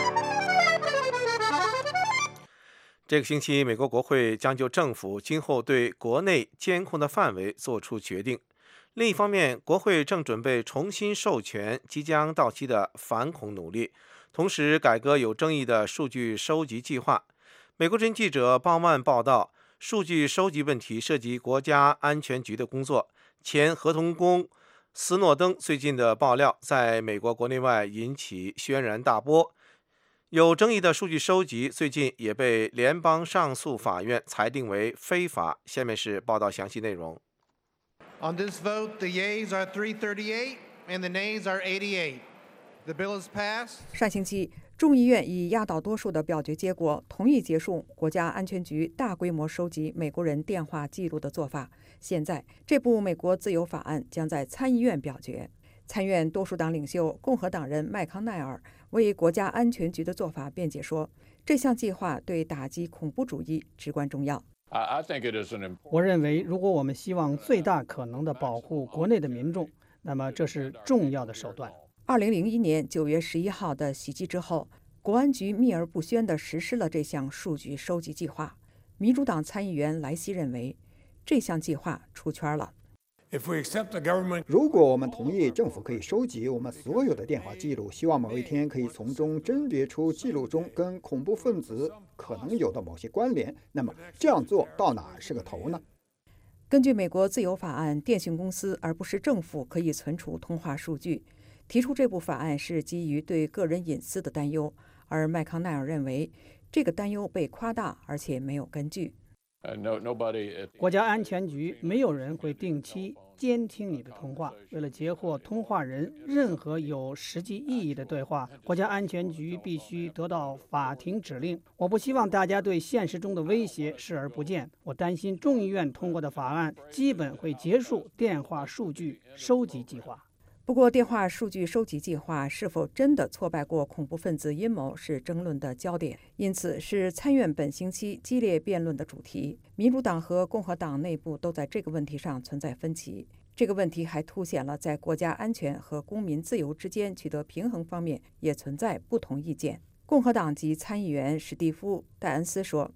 这个星期，美国国会将就政府今后对国内监控的范围做出决定。另一方面，国会正准备重新授权即将到期的反恐努力，同时改革有争议的数据收集计划。美国之音记者鲍曼报道，数据收集问题涉及国家安全局的工作。前合同工斯诺登最近的爆料在美国国内外引起轩然大波。有争议的数据收集最近也被联邦上诉法院裁定为非法。下面是报道详细内容。 On this vote, the yeas are 338 and the nays are 88. The bill is passed. 上星期，众议院以压倒多数的表决结果，同意结束国家安全局大规模收集美国人电话记录的做法。现在，这部美国自由法案将在参议院表决。参院多数党领袖共和党人麦康奈尔为国家安全局的做法辩解说，这项计划对打击恐怖主义至关重要。 我认为，如果我们希望最大可能地保护国内的民众， 那么这是重要的手段。 2001年9月11号的袭击之后，国安局秘而不宣地实施了这项数据收集计划。民主党参议员莱西认为，这项计划出圈了。 如果我们同意政府可以收集我们所有的电话记录，希望某一天可以从中甄别出记录中跟恐怖分子可能有的某些关联，那么这样做到哪儿是个头呢？ 根据美国自由法案，电信公司而不是政府可以存储通话数据。提出这部法案是基于对个人隐私的担忧，而麦康奈尔认为这个担忧被夸大，而且没有根据。 国家安全局没有人会定期监听你的通话。为了截获通话人任何有实际意义的对话，国家安全局必须得到法庭指令。我不希望大家对现实中的威胁视而不见。我担心众议院通过的法案基本会结束电话数据收集计划。 不过，电话数据收集计划是否真的挫败过恐怖分子阴谋是争论的焦点，因此是参院本星期激烈辩论的主题。民主党和共和党内部都在这个问题上存在分歧。这个问题还凸显了在国家安全和公民自由之间取得平衡方面也存在不同意见。共和党籍参议员史蒂夫·戴恩斯说：“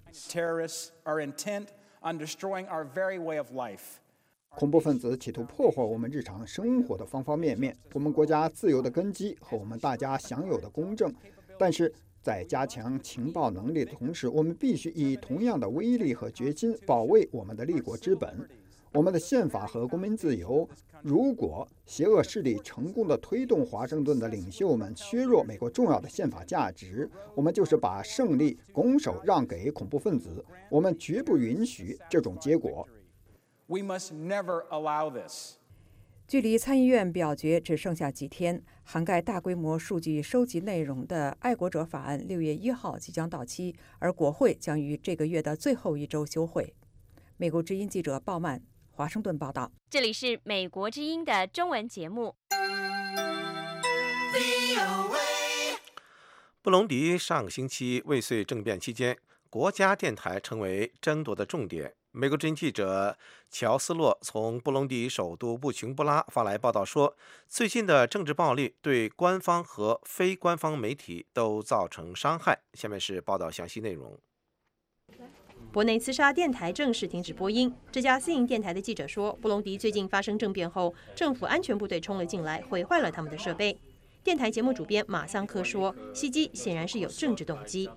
恐怖分子企图破坏我们日常生活的方方面面，我们国家自由的根基和我们大家享有的公正。但是在加强情报能力的同时，我们必须以同样的威力和决心保卫我们的立国之本，我们的宪法和公民自由。如果邪恶势力成功地推动华盛顿的领袖们削弱美国重要的宪法价值，我们就是把胜利拱手让给恐怖分子。我们绝不允许这种结果。” We must never allow this. 距离参议院表决只剩下几天，涵盖大规模数据收集内容的爱国者法案6月1号即将到期，而国会将于这个月的最后一周休会。美国之音记者鲍曼，华盛顿报道。 这里是美国之音的中文节目。 布隆迪上个星期未遂政变期间，国家电台成为争夺的重点。美国之音记者乔斯洛从布隆迪首都布琼布拉发来报道说，最近的政治暴力对官方和非官方媒体都造成伤害。下面是报道详细内容。 博内茨沙电台正式停止播音。这家私营电台的记者说，布隆迪最近发生政变后，政府安全部队冲了进来，毁坏了他们的设备。电台节目主编马桑科说，袭击显然是有政治动机。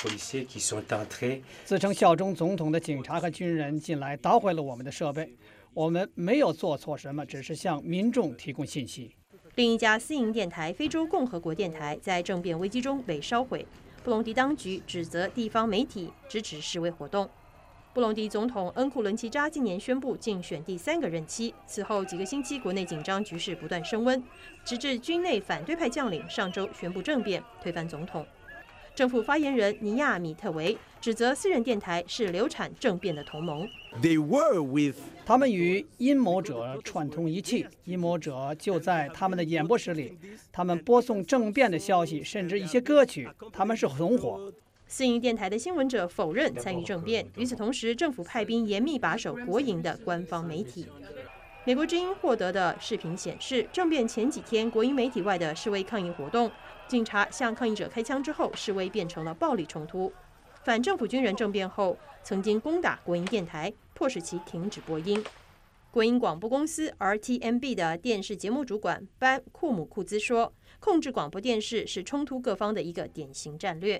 自称效忠总统的警察和军人进来捣毁了我们的设备。我们没有做错什么，只是向民众提供信息。 另一家私营电台非洲共和国电台在政变危机中被烧毁。布隆迪当局指责地方媒体支持示威活动。布隆迪总统恩库伦齐扎今年宣布竞选第3个任期，此后几个星期国内紧张局势不断升温，直至军内反对派将领上周宣布政变，推翻总统。政府发言人尼亚米特维指责私人电台是流产政变的同盟。 他们与阴谋者串通一气，阴谋者就在他们的演播室里，他们播送政变的消息，甚至一些歌曲，他们是同伙。 私营电台的新闻者否认参与政变，与此同时，政府派兵严密把守国营的官方媒体。美国之音获得的视频显示，政变前几天，国营媒体外的示威抗议活动，警察向抗议者开枪之后，示威变成了暴力冲突。反政府军人政变后，曾经攻打国营电台，迫使其停止播音。国营广播公司 RTMB 的电视节目主管班库姆库兹说，控制广播电视是冲突各方的一个典型战略。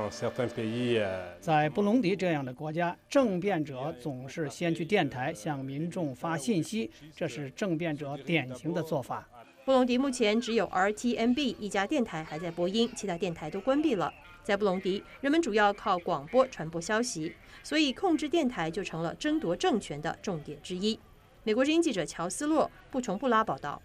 在布隆迪这样的国家，政变者总是先去电台向民众发信息，这是政变者典型的做法。 布隆迪目前只有 RTMB 一家电台还在播音，其他电台都关闭了。在布隆迪，人们主要靠广播传播消息，所以控制电台就成了争夺政权的重点之一。美国之音记者乔斯洛，布琼布拉报道。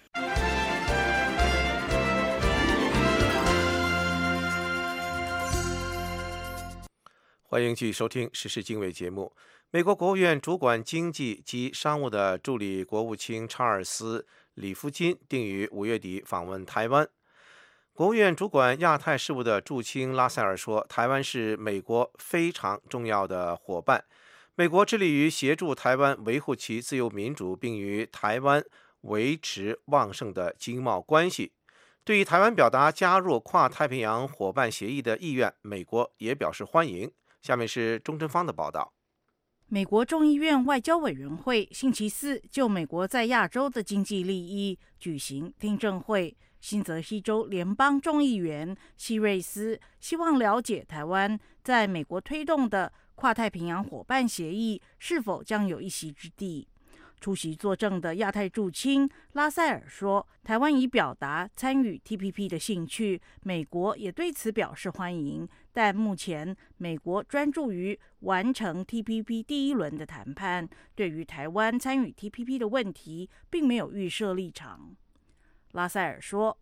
欢迎继续收听《时事经纬》节目。美国国务院主管经济及商务的助理国务卿查尔斯·里夫金定于5月底访问台湾。国务院主管亚太事务的驻青拉塞尔说，台湾是美国非常重要的伙伴，美国致力于协助台湾维护其自由民主，并与台湾维持旺盛的经贸关系。对于台湾表达加入跨太平洋伙伴协议的意愿，美国也表示欢迎。下面是钟真芳的报道。 美国众议院外交委员会星期四就美国在亚洲的经济利益举行听证会。新泽西州联邦众议员希瑞斯希望了解台湾在美国推动的跨太平洋伙伴协议是否将有一席之地。出席作证的亚太驻青拉塞尔说，台湾已表达参与 TPP 的兴趣，美国也对此表示欢迎，但目前美国专注于完成 TPP 第一轮的谈判，对于台湾参与 TPP 的问题并没有预设立场。拉塞尔说，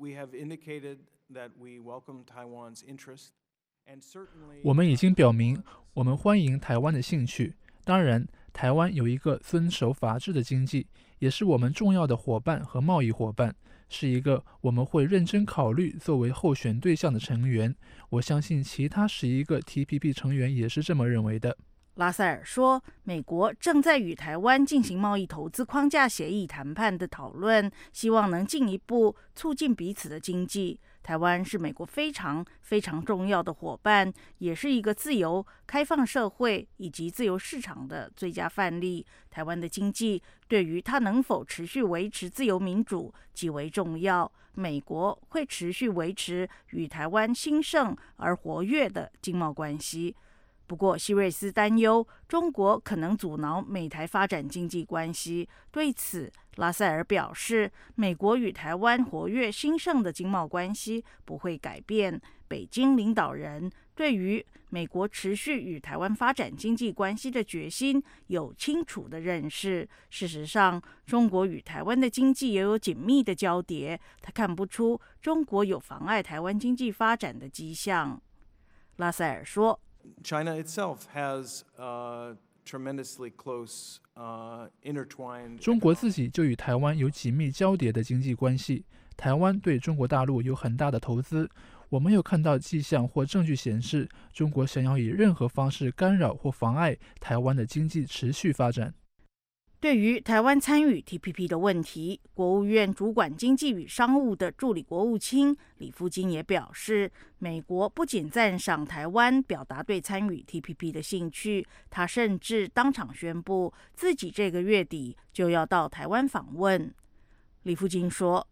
我们已经表明我们欢迎台湾的兴趣。当然，台湾有一个遵守法治的经济，也是我们重要的伙伴和贸易伙伴，是一个我们会认真考虑作为候选对象的成员。我相信其他11个 TPP 成员也是这么认为的。 拉塞尔说，美国正在与台湾进行贸易投资框架协议谈判的讨论，希望能进一步促进彼此的经济。台湾是美国非常非常重要的伙伴，也是一个自由开放社会以及自由市场的最佳范例。台湾的经济对于它能否持续维持自由民主极为重要。美国会持续维持与台湾兴盛而活跃的经贸关系。不过，希瑞斯担忧中国可能阻挠美台发展经济关系。对此，拉塞尔表示，美国与台湾活跃兴盛的经贸关系不会改变。北京领导人对于美国持续与台湾发展经济关系的决心有清楚的认识。事实上，中国与台湾的经济也有紧密的交叠，他看不出中国有妨碍台湾经济发展的迹象。拉塞尔说， China itself has tremendously close intertwined. 中国自己就与台湾有紧密交叠的经济关系，台湾对中国大陆有很大的投资。我没有看到迹象或证据显示中国想要以任何方式干扰或妨碍台湾的经济持续发展。 对于台湾参与 TPP 的问题，国务院主管经济与商务的助理国务卿李富金也表示，美国不仅赞赏台湾表达对参与 TPP 的兴趣，他甚至当场宣布自己这个月底就要到台湾访问。李富金说，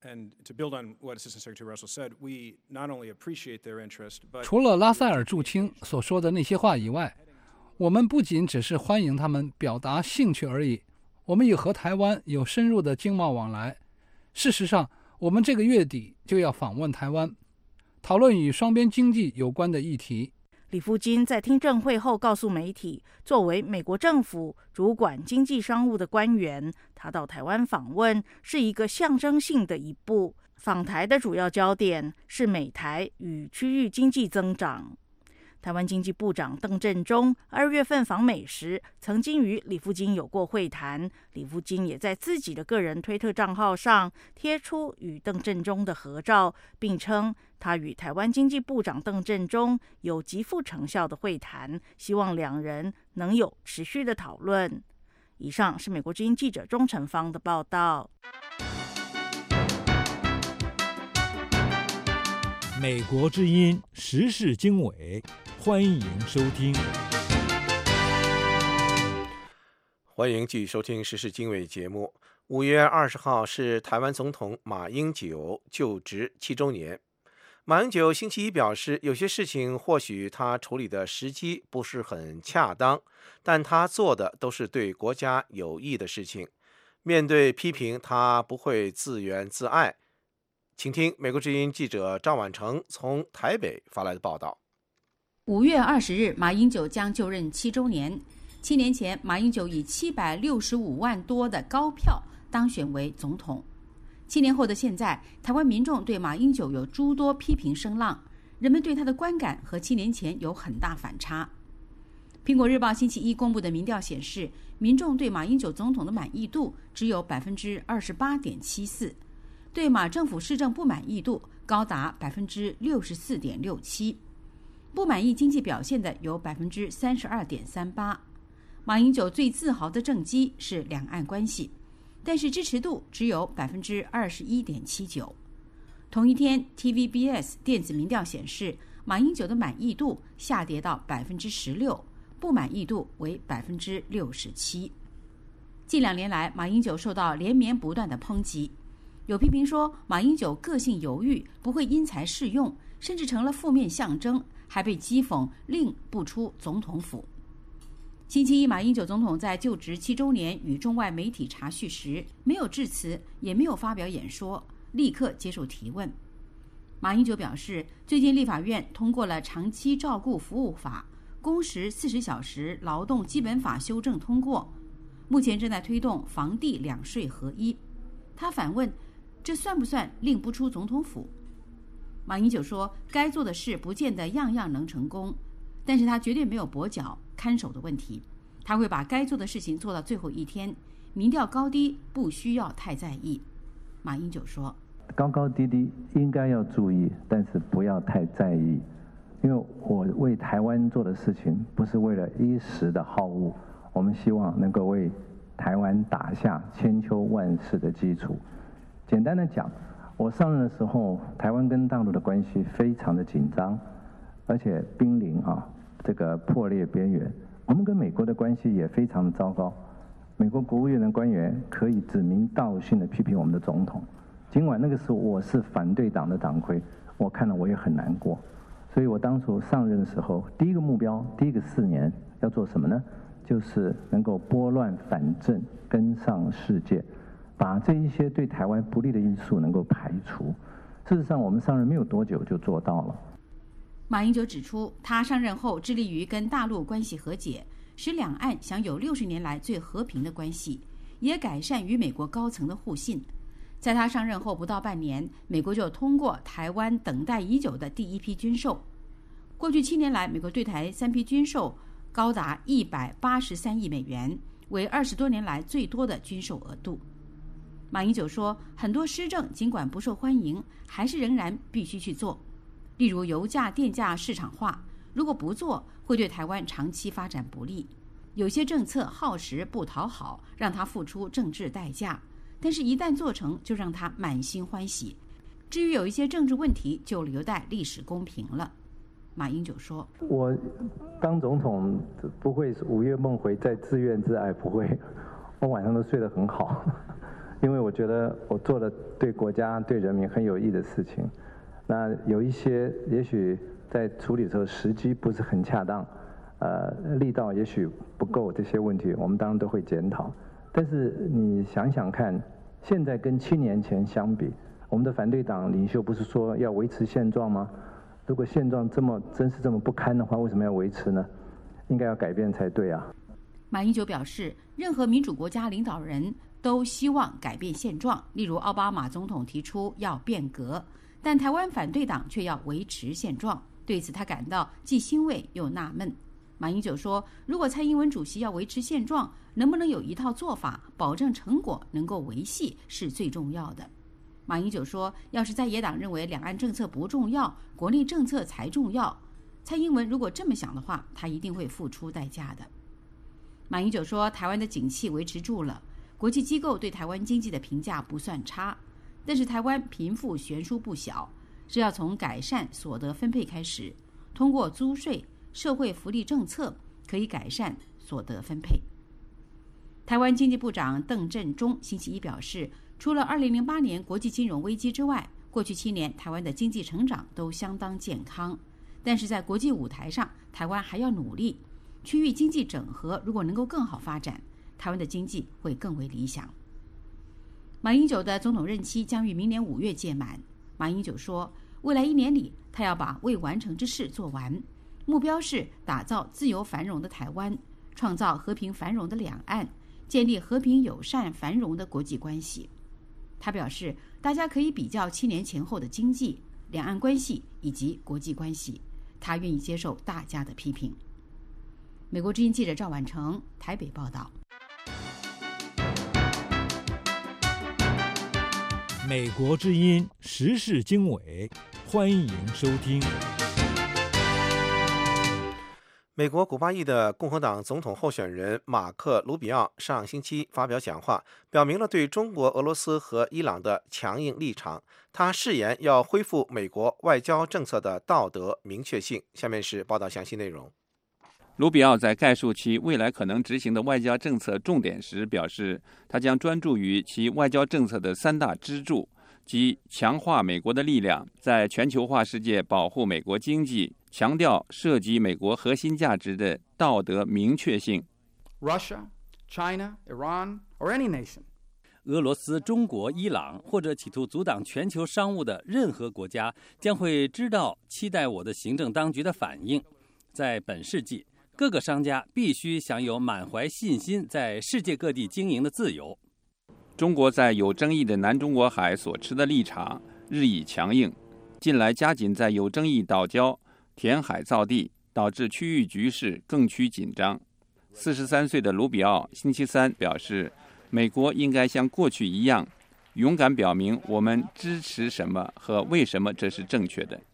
除了拉塞尔驻青所说的那些话以外，我们不仅只是欢迎他们表达兴趣而已，我们也和台湾有深入的经贸往来。事实上，我们这个月底就要访问台湾，讨论与双边经济有关的议题。 李富金在听证会后告诉媒体，作为美国政府主管经济商务的官员，他到台湾访问是一个象征性的一步。访台的主要焦点是美台与区域经济增长。台湾经济部长邓振中2月份访美时，曾经与李富金有过会谈。李富金也在自己的个人推特账号上贴出与邓振中的合照，并称他与台湾经济部长邓振中有极富成效的会谈，希望两人能有持续的讨论。以上是美国之音记者钟成芳的报道。 美国之音时事经纬，欢迎收听。 欢迎继续收听时事经纬节目。5月20号是台湾总统马英九就职7周年。马英九星期一表示，有些事情或许他处理的时机不是很恰当，但他做的都是对国家有益的事情。面对批评，他不会自怨自艾。请听美国之音记者赵婉成从台北发来的报道。 5月20日，马英九将就任7周年。7年前，马英九以765万多的高票当选为总统。7年后的现在，台湾民众对马英九有诸多批评声浪，人们对他的观感和7年前有很大反差。苹果日报星期一公布的民调显示，民众对马英九总统的满意度只有 28.74%， 对马政府施政不满意度高达 64.67%， 不满意经济表现的有 32.38%。马英九最自豪的政绩是两岸关系。 但是支持度只有21.79%。同一天 ，TVBS 电子民调显示，马英九的满意度下跌到16%，不满意度为67%。近2年来，马英九受到连绵不断的抨击。有批评说，马英九个性犹豫，不会因材适用，甚至成了负面象征，还被讥讽令不出总统府。星期一，马英九总统在就职7周年与中外媒体茶叙时，没有致辞，也没有发表演说，立刻接受提问。马英九表示，最近立法院通过了长期照顾服务法、工时40小时劳动基本法修正通过，目前正在推动房地两税合一。他反问，这算不算令不出总统府？马英九说，该做的事不见得样样能成功，但是他绝对没有跛脚看守的问题，他会把该做的事情做到最后一天，民调高低不需要太在意。马英九说， 高高低低应该要注意，但是不要太在意，因为我为台湾做的事情不是为了一时的好恶，我们希望能够为台湾打下千秋万世的基础。简单的讲，我上任的时候，台湾跟大陆的关系非常的紧张，而且濒临这个破裂边缘。我们跟美国的关系也非常的糟糕，美国国务院的官员可以指名道姓的批评我们的总统。尽管那个时候我是反对党的党魁，我看了我也很难过。所以我当初上任的时候，第一个目标，第一个4年要做什么呢？就是能够拨乱反正，跟上世界，把这一些对台湾不利的因素能够排除。事实上，我们上任没有多久就做到了。 马英九指出，他上任后致力于跟大陆关系和解，使两岸享有60年来最和平的关系，也改善与美国高层的互信。在他上任后不到半年，美国就通过台湾等待已久的第1批军售。过去7年来，美国对台3批军售高达183亿美元，为20多年来最多的军售额度。马英九说，很多施政尽管不受欢迎，还是仍然必须去做。例如油价、电价市场化，如果不做，会对台湾长期发展不利。有些政策耗时不讨好，让他付出政治代价，但是一旦做成，就让他满心欢喜。至于有一些政治问题，就留待历史公平了。马英九说， 我当总统不会午夜梦回，再自怨自艾，不会，我晚上都睡得很好，因为我觉得我做了对国家对人民很有益的事情。那有一些也许在处理的时候时机不是很恰当，力道也许不够，这些问题我们当然都会检讨。但是你想想看，现在跟7年前相比，我们的反对党领袖不是说要维持现状吗？如果现状真是这么不堪的话，为什么要维持呢？应该要改变才对啊。 马英九表示，任何民主国家领导人都希望改变现状，例如奥巴马总统提出要变革，但台湾反对党却要维持现状，对此他感到既欣慰又纳闷。马英九说，如果蔡英文主席要维持现状，能不能有一套做法保证成果能够维系是最重要的。马英九说，要是在野党认为两岸政策不重要，国内政策才重要，蔡英文如果这么想的话，他一定会付出代价的。马英九说，台湾的景气维持住了，国际机构对台湾经济的评价不算差，但是台湾贫富悬殊不小，是要从改善所得分配开始，通过租税、社会福利政策可以改善所得分配。台湾经济部长邓振中星期一表示，除了2008年国际金融危机之外，过去7年台湾的经济成长都相当健康，但是在国际舞台上，台湾还要努力。区域经济整合如果能够更好发展，台湾的经济会更为理想。马英九的总统任期将于明年5月届满。马英九说，未来1年里，他要把未完成之事做完，目标是打造自由繁荣的台湾，创造和平繁荣的两岸，建立和平友善繁荣的国际关系。他表示，大家可以比较7年前后的经济、两岸关系以及国际关系，他愿意接受大家的批评。美国之音记者赵婉成台北报道。 美国之音时事经纬，欢迎收听。 美国古巴裔的共和党总统候选人马克·卢比奥上星期发表讲话，表明了对中国、俄罗斯和伊朗的强硬立场。他誓言要恢复美国外交政策的道德明确性。下面是报道详细内容。 卢比奥在概述其未来可能执行的外交政策重点时表示，他将专注于其外交政策的3大支柱，即强化美国的力量，在全球化世界保护美国经济，强调涉及美国核心价值的道德明确性。 Russia, China, Iran, or any nation. 俄罗斯、中国、伊朗或者企图阻挡全球商务的任何国家将会知道期待我的行政当局的反应。在本世纪，各个商家必须享有满怀信心在世界各地经营的自由。 中国在有争议的南中国海所持的立场日益强硬，近来加紧在有争议岛礁填海造地，导致区域局势更趋紧张。43岁的卢比奥星期三表示，美国应该像过去一样，勇敢表明我们支持什么和为什么这是正确的。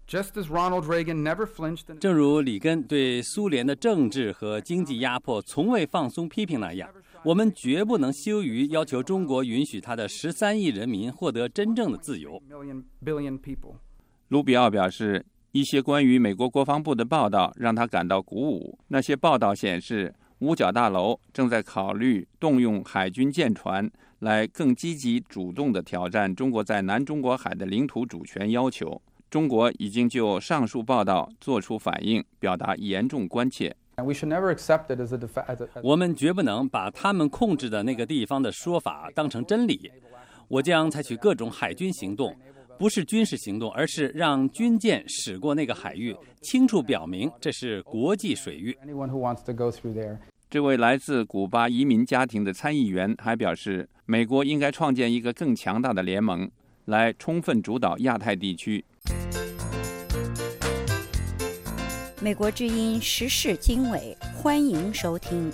正如里根对苏联的政治和经济压迫从未放松批评那样，我们绝不能羞于要求中国允许他的13亿人民获得真正的自由。 卢比奥表示，一些关于美国国防部的报道让他感到鼓舞。那些报道显示，五角大楼正在考虑动用海军舰船来更积极主动地挑战中国在南中国海的领土主权要求。中国已经就上述报道作出反应，表达严重关切。 我们绝不能把他们控制的那个地方的说法当成真理。我将采取各种海军行动，不是军事行动，而是让军舰驶过那个海域，清楚表明这是国际水域。 这位来自古巴移民家庭的参议员还表示，美国应该创建一个更强大的联盟，来充分主导亚太地区。 美国之音时事经纬，欢迎收听。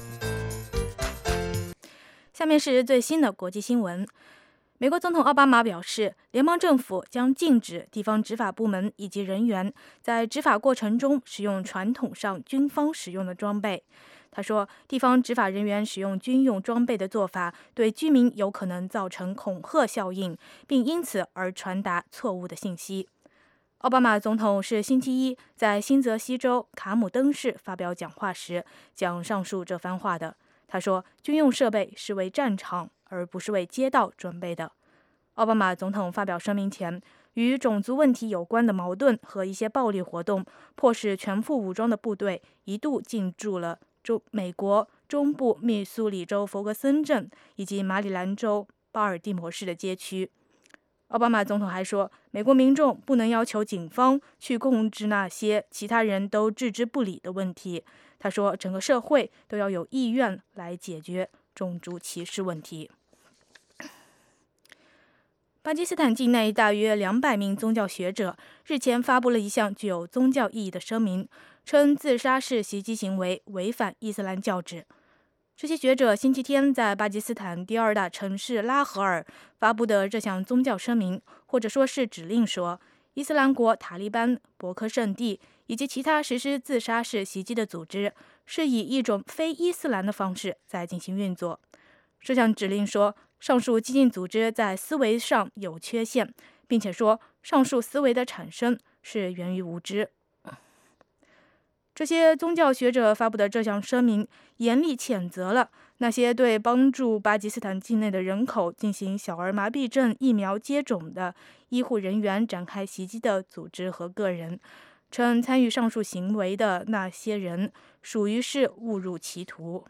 下面是最新的国际新闻。美国总统奥巴马表示，联邦政府将禁止地方执法部门以及人员在执法过程中使用传统上军方使用的装备。他说，地方执法人员使用军用装备的做法对居民有可能造成恐吓效应，并因此而传达错误的信息。奥巴马总统是星期一在新泽西州卡姆登市发表讲话时讲上述这番话的。他说，军用设备是为战场而不是为街道准备的。奥巴马总统发表声明前，与种族问题有关的矛盾和一些暴力活动迫使全副武装的部队一度进驻了美国中部密苏里州弗格森镇以及马里兰州巴尔的摩市的街区。奥巴马总统还说，美国民众不能要求警方去控制那些其他人都置之不理的问题。他说，整个社会都要有意愿来解决种族歧视问题。巴基斯坦境内大约200名宗教学者日前发布了一项具有宗教意义的声明，称自杀式袭击行为违反伊斯兰教旨。这些学者星期天在巴基斯坦第2大城市拉合尔发布的这项宗教声明，或者说是指令说，伊斯兰国塔利班、博克圣地以及其他实施自杀式袭击的组织是以一种非伊斯兰的方式在进行运作。这项指令说，上述激进组织在思维上有缺陷，并且说上述思维的产生是源于无知。这些宗教学者发布的这项声明严厉谴责了那些对帮助巴基斯坦境内的人口进行小儿麻痹症疫苗接种的医护人员展开袭击的组织和个人，称参与上述行为的那些人属于是误入歧途。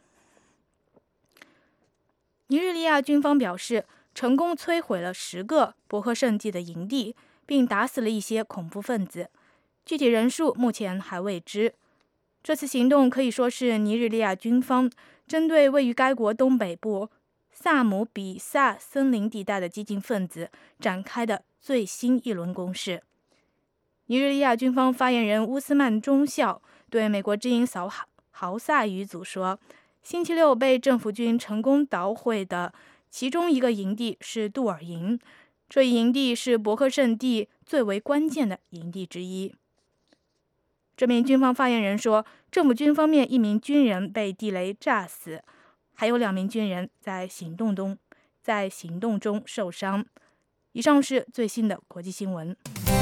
尼日利亚军方表示，成功摧毁了10个博克圣地的营地，并打死了一些恐怖分子，具体人数目前还未知。这次行动可以说是尼日利亚军方针对位于该国东北部萨姆比萨森林地带的激进分子展开的最新一轮攻势。尼日利亚军方发言人乌斯曼中校对美国之音豪萨语组说，星期六被政府军成功捣毁的其中一个营地是杜尔营，这一营地是博克圣地最为关键的营地之一。 这名军方发言人说，政府军方面1名军人被地雷炸死，还有2名军人在行动中受伤。以上是最新的国际新闻。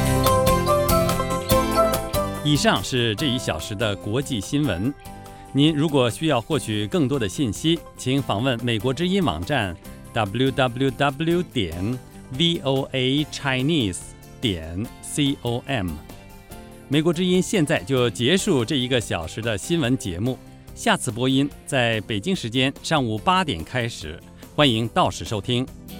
以上是这1小时的国际新闻。您如果需要获取更多的信息，请访问美国之音网站 www.voachinese.com。美国之音现在就结束这1个小时的新闻节目，下次播音在北京时间上午8点开始，欢迎到时收听。